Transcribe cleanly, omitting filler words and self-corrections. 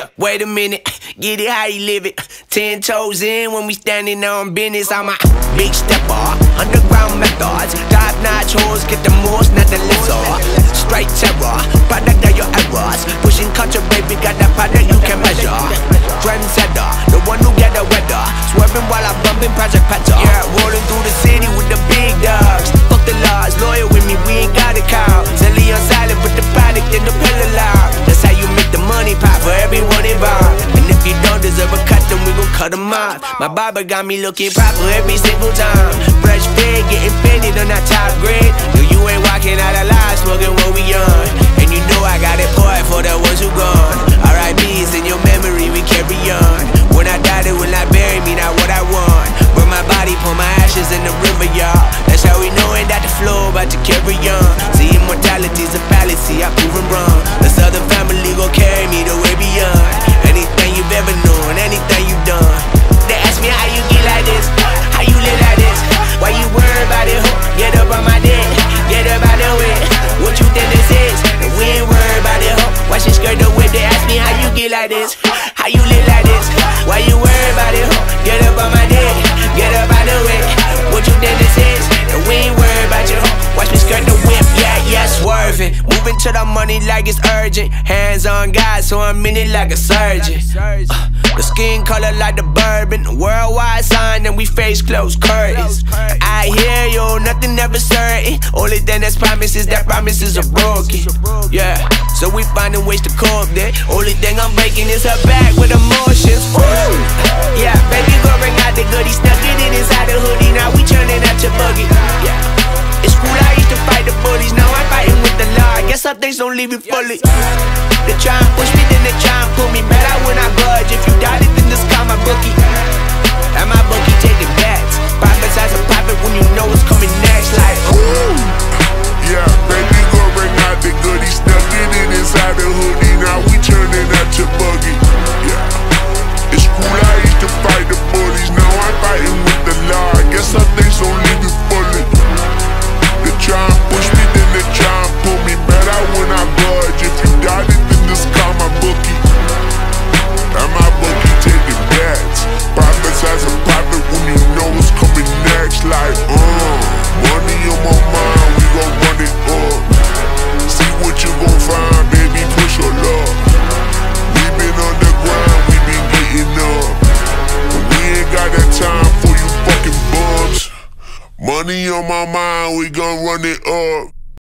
Yeah, wait a minute, get it how you live it. 10 toes in when we standing on business. I'm a big stepper, underground methods. Top-notch hoes, get the most, not the lesser. Straight terror, product of your errors. Pushing culture, baby, got that product you can measure. Trendsetter, the one who get the weather. Swerving while I'm bumping Project Petter. Yeah, rolling through the city with the big dogs. Fuck the laws, loyal with me, we ain't got a cow. Selling on silent with the product in the pillar loud. That's how you make the money pop for everyone involved. And if you don't deserve a cut, then we gon' cut them off. My barber got me looking proper every single time. Fresh fade, getting faded on that top grade. No, you ain't walking out alive, smoking what we on. And you know I got it poured for the ones who gone. R.I.P.'s in your memory, we carry on. When I die, they will not bury me, not what I want. Burn my body, pour my ashes in the river, y'all. That's how we knowin' that the flow about to carry on. See, immortality's a fallacy, I proven wrong. The Southern family gon' carry me the way beyond. Anything you've ever known, anything you've done. They ask me how you get like this, how you live like this. Why you worry about it, ho? Get up on my dick, get up out the way. What you think this is? And we ain't worried about it, ho. Why she skirt the whip? They ask me how you get like this, how you live like this. Why you worry about it, ho? Get up on my dick, get up out the way. What you think this is? And we ain't worried about you, ho. Watch me skirt the whip, yeah, swerving. Moving to the money like it's urgent. Hands on God, so I'm in it like a surgeon. The skin color like the bourbon. Worldwide sign and we face closed curtains. I hear you, nothing ever certain. Only thing that's promised is that promises are broken. Yeah, so we finding ways to cope there. Only thing I'm breaking is her back with emotions. Ooh. Yeah, baby girl bring out the goodies. Stuck it in inside the hoodie. Now we turning out your buggy. Yeah, it's cool, I used to fight the bullies. Now I'm fighting with the law. I guess some things don't leave you fully. They try and push me, then they try and pull me. Better when I budge. If you doubt it, then just call my bookie. And my bookie taking bets. Profits as a profit when you know what's coming next. Like, ooh. Yeah, baby girl bring out the goodies. Stuck it in inside the hoodie. Now we turning out your buggy. Yeah, it's cool, I used to fight the bullies. Now I'm fighting with the law. I guess some things don't leave you fully. They try and push me, then they try and pull me. Better when I budge. If you doubt it, then just call my bookie. And my bookie taking bets. Profits as a profit when you know what's coming next. Like, money on my mind, we gon' run it up. See what you gon' find, baby, push your luck. We been on the grind, we been getting up. But we ain't got that time for you fucking bums. Money on my mind, we gon' run it up.